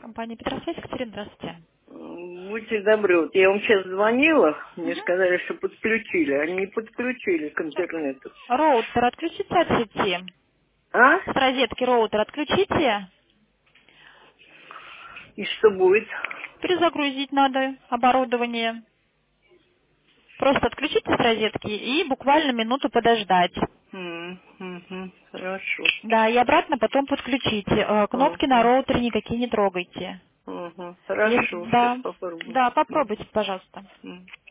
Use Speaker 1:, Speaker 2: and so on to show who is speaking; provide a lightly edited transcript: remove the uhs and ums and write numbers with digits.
Speaker 1: Компания Петросвязь, Екатерина, здравствуйте.
Speaker 2: Будьте добры, вот я вам сейчас звонила, мне
Speaker 1: Мгм.
Speaker 2: сказали, что подключили, они не подключили к интернету.
Speaker 1: Роутер отключите от сети.
Speaker 2: А?
Speaker 1: С розетки роутер отключите.
Speaker 2: И что будет?
Speaker 1: Перезагрузить надо оборудование. Просто отключите с розетки и буквально минуту подождать.
Speaker 2: Хорошо.
Speaker 1: Да, и обратно потом подключите. Кнопки на
Speaker 2: Мгм,
Speaker 1: роутере никакие не трогайте.
Speaker 2: мгм.
Speaker 1: Если,
Speaker 2: Хорошо, сейчас
Speaker 1: да,
Speaker 2: попробую.
Speaker 1: да, попробуйте, пожалуйста.
Speaker 2: Мгм.